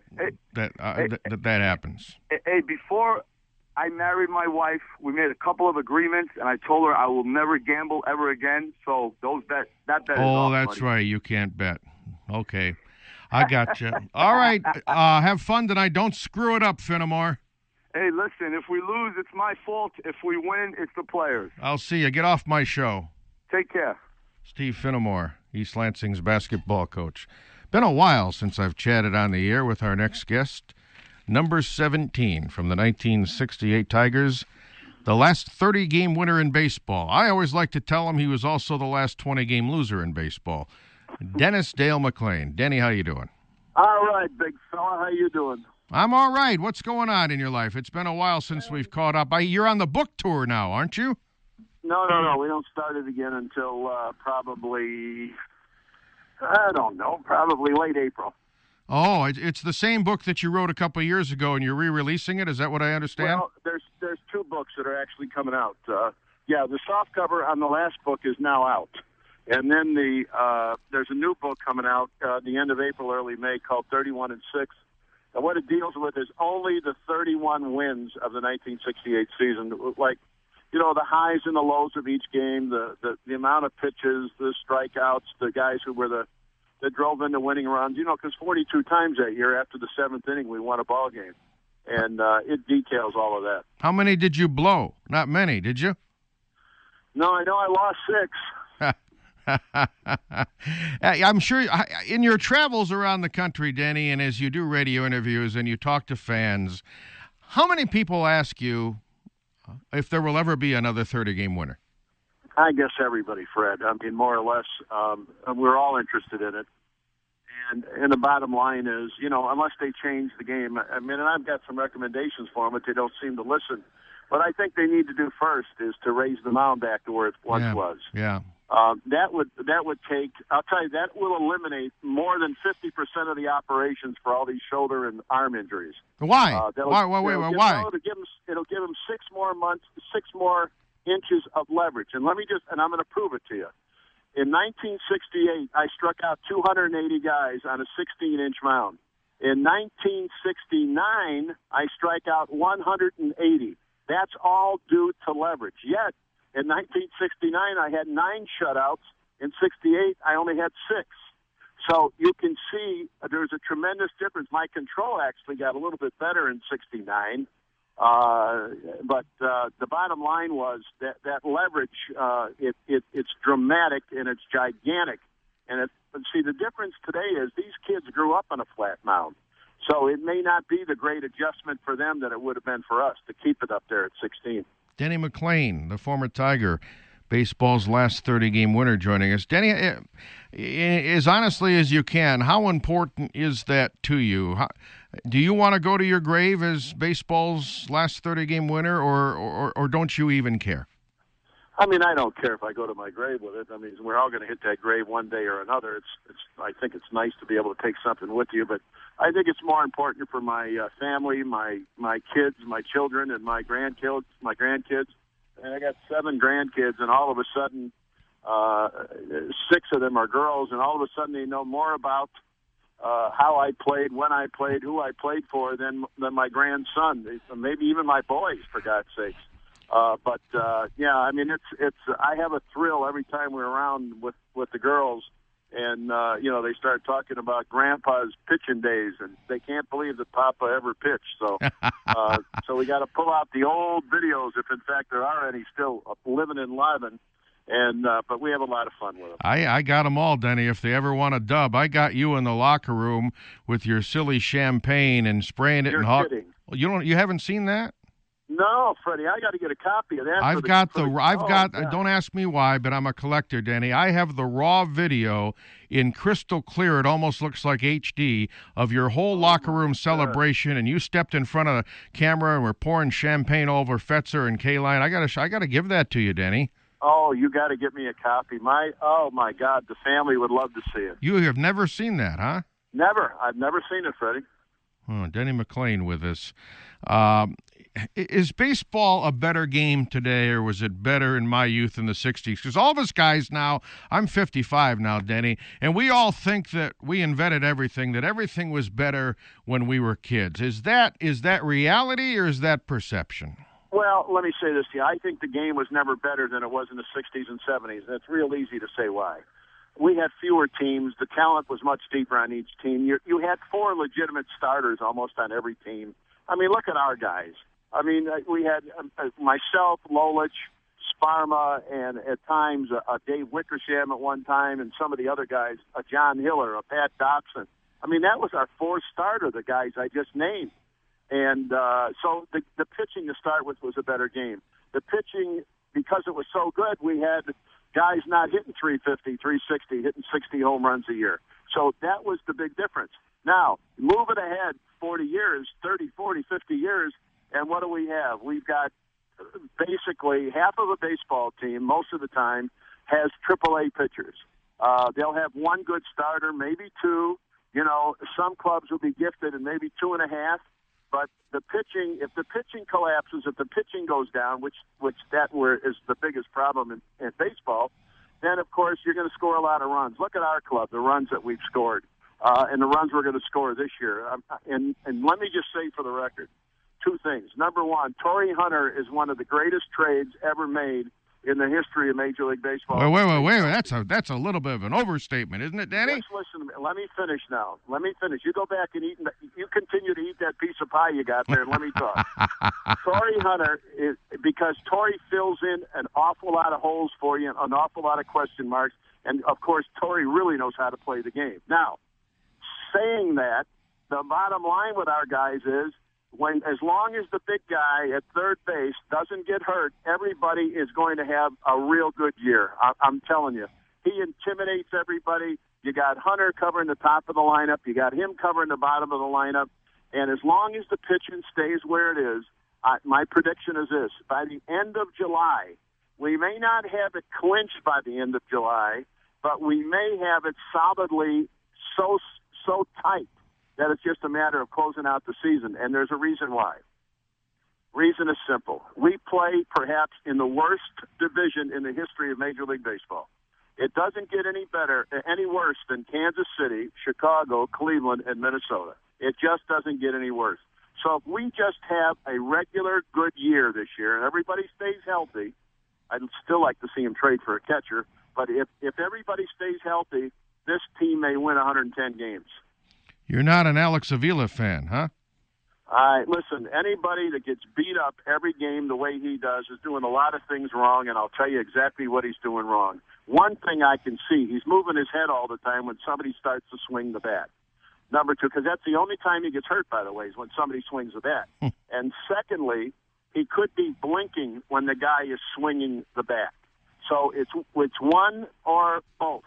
Speaker 3: happens.
Speaker 11: Hey, before I married my wife, we made a couple of agreements, and I told her I will never gamble ever again. So that bet is off,
Speaker 3: that's
Speaker 11: buddy.
Speaker 3: Right. You can't bet. Okay. I got you. All right. Have fun tonight. Don't screw it up, Finnemore.
Speaker 11: Hey, listen, if we lose, it's my fault. If we win, it's the players.
Speaker 3: I'll see you. Get off my show.
Speaker 11: Take care.
Speaker 3: Steve Finnemore, East Lansing's basketball coach. Been a while since I've chatted on the air with our next guest. Number 17 from the 1968 Tigers, the last 30-game winner in baseball. I always like to tell him he was also the last 20-game loser in baseball. Dennis Dale McClain. Denny, how you doing?
Speaker 12: All right, big fella. How you doing?
Speaker 3: I'm all right. What's going on in your life? It's been a while since we've caught up. You're on the book tour now, aren't you?
Speaker 12: No. We don't start it again until probably, I don't know, probably late April.
Speaker 3: Oh, it's the same book that you wrote a couple of years ago, and you're re-releasing it? Is that what I understand?
Speaker 12: Well, there's 2 books that are actually coming out. The softcover on the last book is now out. And then there's a new book coming out the end of April, early May, called 31 and 6. And what it deals with is only the 31 wins of the 1968 season. Like, the highs and the lows of each game, the amount of pitches, the strikeouts, the guys who were that drove into winning runs. Because 42 times that year after the 7th inning, we won a ball game. And it details all of that.
Speaker 3: How many did you blow? Not many, did you?
Speaker 12: No, I know I lost 6.
Speaker 3: I'm sure in your travels around the country, Denny, and as you do radio interviews and you talk to fans, how many people ask you if there will ever be another 30-game winner?
Speaker 12: I guess everybody, Fred. I mean, more or less, we're all interested in it. And the bottom line is, unless they change the game, and I've got some recommendations for them, but they don't seem to listen. What I think they need to do first is to raise the mound back to where it once was.
Speaker 3: Yeah.
Speaker 12: That would take. I'll tell you, that will eliminate more than 50% of the operations for all these shoulder and arm injuries.
Speaker 3: Why?
Speaker 12: Why?
Speaker 3: Why?
Speaker 12: It'll give them 6 more months, 6 more inches of leverage. And I'm going to prove it to you. In 1968, I struck out 280 guys on a 16-inch mound. In 1969, I strike out 180. That's all due to leverage. Yet, in 1969, I had 9 shutouts. In 68, I only had 6. So you can see there's a tremendous difference. My control actually got a little bit better in 69. But the bottom line was that leverage, it's dramatic and it's gigantic. And see, the difference today is these kids grew up on a flat mound. So it may not be the great adjustment for them that it would have been for us to keep it up there at 16.
Speaker 3: Denny McLain, the former Tiger, baseball's last 30-game winner, joining us. Denny, as honestly as you can, how important is that to you? Do you want to go to your grave as baseball's last 30-game winner, or don't you even care?
Speaker 12: I mean, I don't care if I go to my grave with it. I mean, we're all going to hit that grave one day or another. I think it's nice to be able to take something with you, but I think it's more important for my family, my kids, my children, and my grandkids. And I got 7 grandkids, and all of a sudden, 6 of them are girls, and all of a sudden they know more about how I played, when I played, who I played for than my grandson, maybe even my boys, for God's sakes. But yeah, I mean, it's. I have a thrill every time we're around with the girls, and they start talking about Grandpa's pitching days, and they can't believe that Papa ever pitched. So, so we got to pull out the old videos, if in fact there are any still living and living. And but we have a lot of fun with them.
Speaker 3: I got them all, Denny. If they ever want a dub, I got you in the locker room with your silly champagne and spraying it.
Speaker 12: You're kidding.
Speaker 3: You haven't seen that?
Speaker 12: No, Freddie, I got to get a copy of that.
Speaker 3: Don't ask me why, but I'm a collector, Denny. I have the raw video in crystal clear. It almost looks like HD of your whole locker room celebration, and you stepped in front of the camera and were pouring champagne all over Fetzer and K-Line. I got to give that to you, Denny.
Speaker 12: Oh, you got to get me a copy. Oh my God, the family would love to see it.
Speaker 3: You have never seen that, huh?
Speaker 12: Never. I've never seen it, Freddie.
Speaker 3: Oh, Denny McLain with us. Is baseball a better game today, or was it better in my youth in the 60s? Because all of us guys now, I'm 55 now, Denny, and we all think that we invented everything, that everything was better when we were kids. Is that reality, or is that perception?
Speaker 12: Well, let me say this to you. I think the game was never better than it was in the 60s and 70s. And it's real easy to say why. We had fewer teams. The talent was much deeper on each team. You had 4 legitimate starters almost on every team. I mean, look at our guys. I mean, we had myself, Lolich, Sparma, and at times Dave Wickersham at one time, and some of the other guys, John Hiller, Pat Dobson. I mean, that was our 4th starter, the guys I just named. And so the pitching to start with was a better game. The pitching, because it was so good, we had guys not hitting 350, 360, hitting 60 home runs a year. So that was the big difference. Now, move it ahead 40 years, 30, 40, 50 years, and what do we have? We've got basically half of a baseball team, most of the time, has AAA pitchers. They'll have 1 good starter, maybe 2. Some clubs will be gifted and maybe 2.5. But the pitching, if the pitching collapses, if the pitching goes down, which that is the biggest problem in baseball, then, of course, you're going to score a lot of runs. Look at our club, the runs that we've scored, and the runs we're going to score this year. And let me just say for the record, 2 things. Number 1, Torrey Hunter is one of the greatest trades ever made in the history of Major League Baseball.
Speaker 3: Wait. That's a little bit of an overstatement, isn't it, Danny?
Speaker 12: Just listen to me. Let me finish now. You go back and eat. You continue to eat that piece of pie you got there, and let me talk. Torrey Hunter is because Torrey fills in an awful lot of holes for you, an awful lot of question marks, and of course, Torrey really knows how to play the game. Now, saying that, the bottom line with our guys is, as long as the big guy at third base doesn't get hurt, everybody is going to have a real good year. I'm telling you. He intimidates everybody. You got Hunter covering the top of the lineup. You got him covering the bottom of the lineup. And as long as the pitching stays where it is, my prediction is this. By the end of July, we may not have it clinched by the end of July, but we may have it solidly so tight that it's just a matter of closing out the season. And there's a reason why. Reason is simple. We play perhaps in the worst division in the history of Major League Baseball. It doesn't get any worse than Kansas City, Chicago, Cleveland, and Minnesota. It just doesn't get any worse. So if we just have a regular good year this year and everybody stays healthy, I'd still like to see him trade for a catcher, but if everybody stays healthy, this team may win 110 games.
Speaker 3: You're not an Alex Avila fan, huh?
Speaker 12: Listen, anybody that gets beat up every game the way he does is doing a lot of things wrong, and I'll tell you exactly what he's doing wrong. One thing I can see, he's moving his head all the time when somebody starts to swing the bat. Number two, because that's the only time he gets hurt, by the way, is when somebody swings the bat. And secondly, he could be blinking when the guy is swinging the bat. So it's one or both.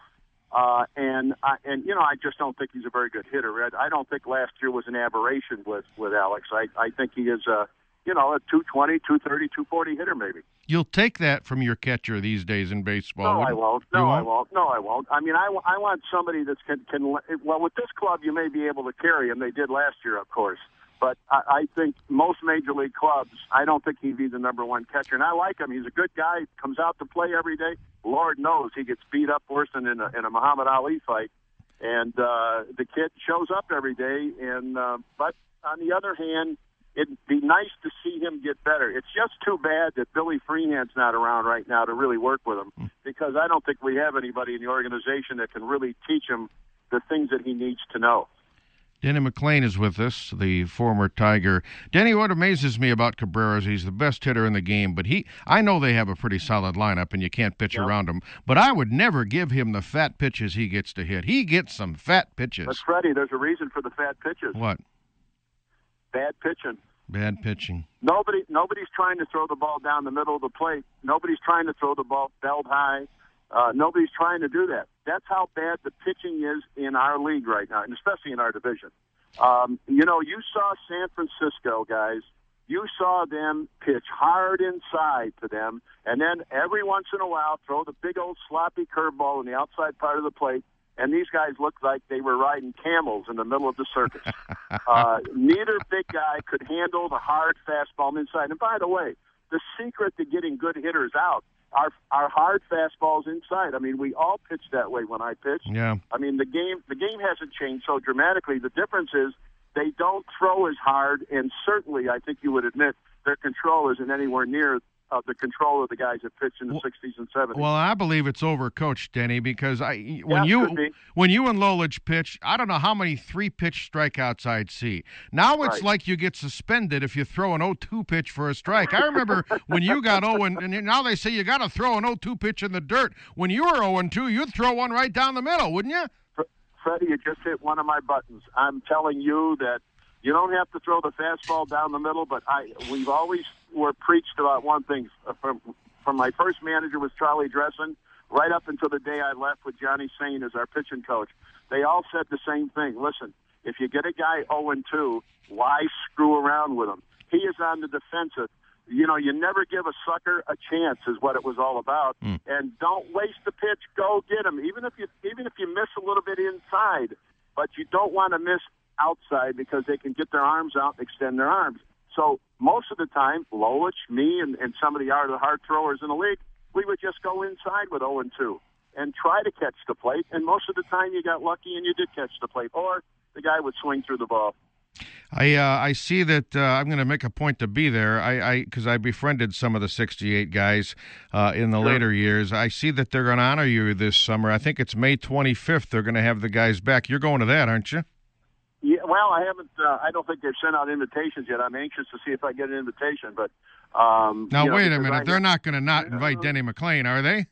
Speaker 12: And I just don't think he's a very good hitter. I don't think last year was an aberration with Alex. I think he is a 220, 230, 240 hitter maybe.
Speaker 3: You'll take that from your catcher these days in baseball.
Speaker 12: No, I won't. No, I won't. I mean, I want somebody that can. Well, with this club, you may be able to carry him. They did last year, of course. But I think most major league clubs, I don't think he'd be the number one catcher. And I like him. He's a good guy. Comes out to play every day. Lord knows he gets beat up worse than in a Muhammad Ali fight. And the kid shows up every day. And but on the other hand, it'd be nice to see him get better. It's just too bad that Billy Freehand's not around right now to really work with him, because I don't think we have anybody in the organization that can really teach him the things that he needs to know.
Speaker 3: Denny McLain is with us, the former Tiger. Denny, what amazes me about Cabrera is he's the best hitter in the game, but I know they have a pretty solid lineup and you can't pitch around him, but I would never give him the fat pitches he gets to hit. He gets some fat pitches.
Speaker 12: But, Freddie, there's a reason for the fat pitches.
Speaker 3: What?
Speaker 12: Bad pitching.
Speaker 3: Bad pitching.
Speaker 12: Nobody's trying to throw the ball down the middle of the plate. Nobody's trying to throw the ball belt high. Nobody's trying to do that. That's how bad the pitching is in our league right now, and especially in our division. You saw San Francisco, guys. You saw them pitch hard inside to them, and then every once in a while throw the big old sloppy curveball in the outside part of the plate, and these guys looked like they were riding camels in the middle of the circus. Neither big guy could handle the hard fastball inside. And by the way, the secret to getting good hitters out are hard fastballs inside. I mean, we all pitch that way when I pitch.
Speaker 3: Yeah.
Speaker 12: I mean, the game hasn't changed so dramatically. The difference is they don't throw as hard, and certainly I think you would admit their control isn't anywhere near the control of the guys that pitched in the 60s and 70s.
Speaker 3: Well, I believe it's overcoached, Denny, because when you and Lolich pitch, I don't know how many 3-pitch strikeouts I'd see. Now it's like you get suspended if you throw an 0-2 pitch for a strike. I remember when you got 0, and now they say you got to throw an 0-2 pitch in the dirt. When you were 0-2, you'd throw one right down the middle, wouldn't you?
Speaker 12: Freddie, you just hit one of my buttons. I'm telling you that you don't have to throw the fastball down the middle, but we've always were preached about one thing. From my first manager was Charlie Dressen, right up until the day I left with Johnny Sain as our pitching coach. They all said the same thing. Listen, if you get a guy 0-2, why screw around with him? He is on the defensive. You never give a sucker a chance is what it was all about. And don't waste the pitch. Go get him. Even if you miss a little bit inside, but you don't want to miss outside because they can get their arms out and extend their arms. So most of the time, Lolich, me, and some of the hard throwers in the league, we would just go inside with 0-2 and try to catch the plate. And most of the time you got lucky and you did catch the plate, or the guy would swing through the ball.
Speaker 3: I see that I'm going to make a point to be there because I befriended some of the 68 guys in the later years. I see that they're going to honor you this summer. I think it's May 25th they're going to have the guys back. You're going to that, aren't you?
Speaker 12: Yeah, well, I haven't. I don't think they've sent out invitations yet. I'm anxious to see if I get an invitation. But
Speaker 3: now, wait a minute. They're not going to not invite Denny McLain, are they?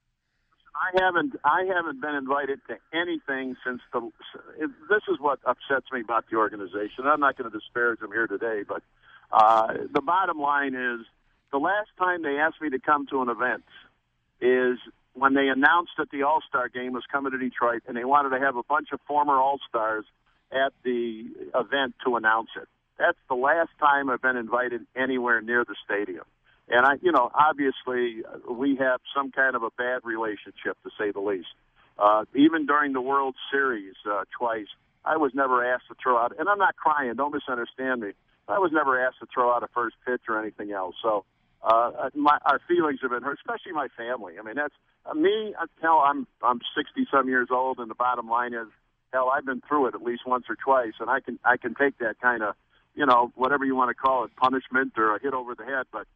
Speaker 12: I haven't been invited to anything since this is what upsets me about the organization. I'm not going to disparage them here today, but the bottom line is the last time they asked me to come to an event is when they announced that the All-Star game was coming to Detroit, and they wanted to have a bunch of former All-Stars at the event to announce it. that's the last time I've been invited anywhere near the stadium. And obviously we have some kind of a bad relationship, to say the least. Even during the World Series twice, I was never asked to throw out, and I'm not crying, don't misunderstand me. I was never asked to throw out a first pitch or anything else. So our feelings have been hurt, especially my family. I mean, that's me. Hell, I'm 60-some years old, and the bottom line is, hell, I've been through it at least once or twice, and I can take that kind of, whatever you want to call it, punishment or a hit over the head. But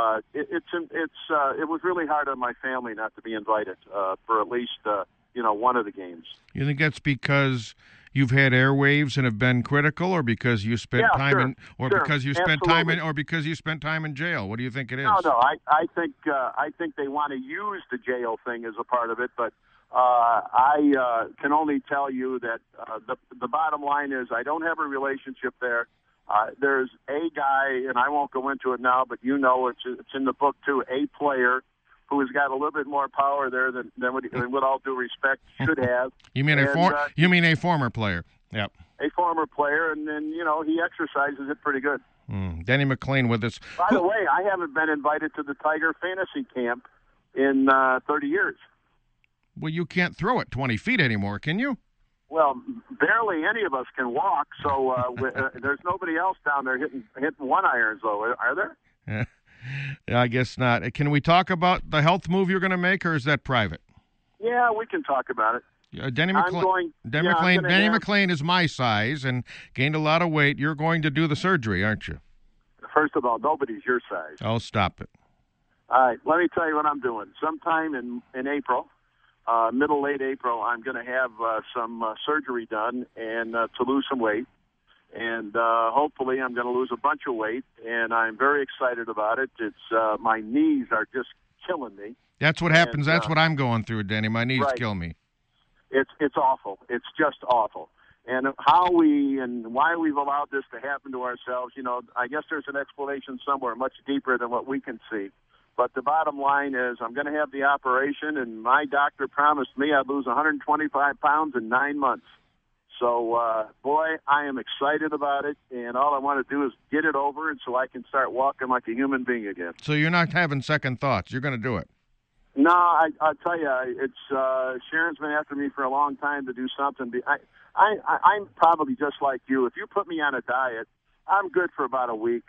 Speaker 12: it was really hard on my family not to be invited for at least one of the games.
Speaker 3: You think that's because you've had airwaves and have been critical, or because you spent time because you spent time in jail? What do you think it is?
Speaker 12: No. I think they want to use the jail thing as a part of it, but I can only tell you that the bottom line is I don't have a relationship there. There's a guy, and I won't go into it now, but it's in the book too, a player who has got a little bit more power there than with all due respect, should have.
Speaker 3: You mean a former player? Yep.
Speaker 12: A former player, and then, he exercises it pretty good.
Speaker 3: Denny McLain with us.
Speaker 12: By the way, I haven't been invited to the Tiger Fantasy Camp in 30 years.
Speaker 3: Well, you can't throw it 20 feet anymore, can you?
Speaker 12: Well, barely any of us can walk, so there's nobody else down there hitting one-irons, though, are there?
Speaker 3: I guess not. Can we talk about the health move you're going to make, or is that private?
Speaker 12: Yeah, we can talk about it.
Speaker 3: Denny McLain is my size and gained a lot of weight. You're going to do the surgery, aren't you?
Speaker 12: First of all, nobody's your size.
Speaker 3: Oh, stop it.
Speaker 12: All right, let me tell you what I'm doing. Sometime in April, late April, I'm going to have some surgery done and to lose some weight. And hopefully I'm going to lose a bunch of weight, and I'm very excited about it. It's my knees are just killing me.
Speaker 3: That's what happens. That's what I'm going through, Denny. My knees kill me.
Speaker 12: It's awful. It's just awful. And how we and why we've allowed this to happen to ourselves, I guess there's an explanation somewhere much deeper than what we can see. But the bottom line is I'm going to have the operation, and my doctor promised me I'd lose 125 pounds in 9 months. So, boy, I am excited about it, and all I want to do is get it over, and so I can start walking like a human being again.
Speaker 3: So you're not having second thoughts. You're going to do it.
Speaker 12: No, I'll tell you, it's Sharon's been after me for a long time to do something. I'm probably just like you. If you put me on a diet, I'm good for about a week.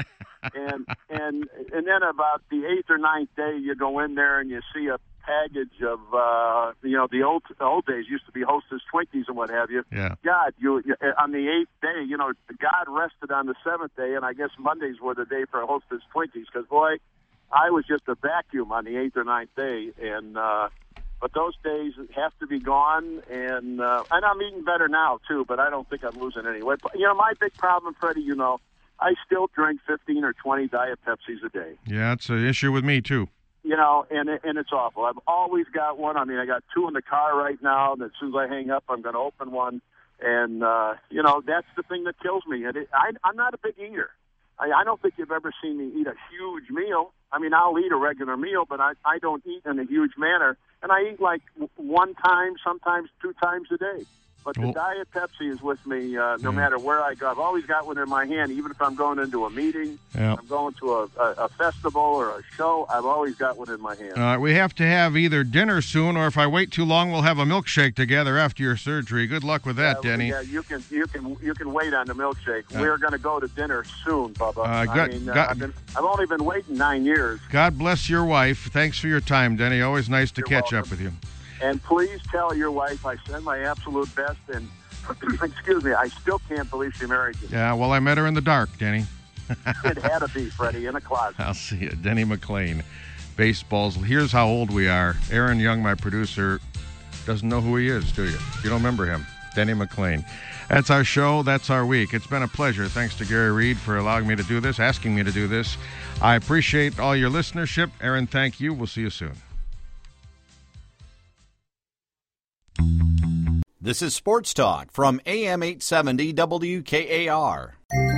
Speaker 12: and then about the 8th or 9th day, you go in there and you see a package of the old days used to be Hostess Twinkies and what have you.
Speaker 3: Yeah.
Speaker 12: God, you on the 8th day, God rested on the 7th day, and I guess Mondays were the day for Hostess Twinkies because boy, I was just a vacuum on the 8th or 9th day, and but those days have to be gone, and I'm eating better now too, but I don't think I'm losing any weight. But, my big problem, Freddie, I still drink 15 or 20 Diet Pepsis a day.
Speaker 3: Yeah, it's an issue with me too.
Speaker 12: And it's awful. I've always got one. I mean, I got 2 in the car right now, and as soon as I hang up, I'm going to open one. And, that's the thing that kills me. And I'm not a big eater. I don't think you've ever seen me eat a huge meal. I mean, I'll eat a regular meal, but I don't eat in a huge manner. And I eat like 1 time, sometimes 2 times a day. But the Diet Pepsi is with me no matter where I go. I've always got one in my hand, even if I'm going into a meeting, I'm going to a festival or a show, I've always got one in my hand.
Speaker 3: We have to have either dinner soon, or if I wait too long, we'll have a milkshake together after your surgery. Good luck with that, Denny.
Speaker 12: Yeah, you can wait on the milkshake. We're going to go to dinner soon, Bubba. I've only been waiting 9 years.
Speaker 3: God bless your wife. Thanks for your time, Denny. Always nice to catch up with you.
Speaker 12: And please tell your wife I send my absolute best, and excuse me, I still can't believe she married you.
Speaker 3: Yeah, well, I met her in the dark, Denny.
Speaker 12: It had to be, Freddie, in a closet.
Speaker 3: I'll see you. Denny McLain, Baseballs. Here's how old we are. Aaron Young, my producer, doesn't know who he is, do you? You don't remember him. Denny McLain. That's our show. That's our week. It's been a pleasure. Thanks to Gary Reed for allowing me to do this, asking me to do this. I appreciate all your listenership. Aaron, thank you. We'll see you soon.
Speaker 1: This is Sports Talk from AM 870 WKAR.